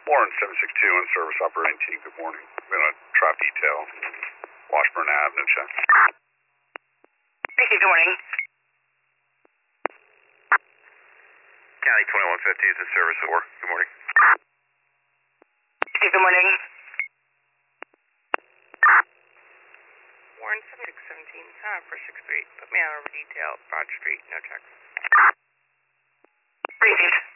Warren 762 in service operating team. Good morning. I'm going to trap detail. Washburn Ave, no check. Thank you, good morning. County 2150 is in service for. Good morning. Thank you, good morning. Warren 7617, sign up for 638. Put me on over detail, Broad Street, no checks. Received.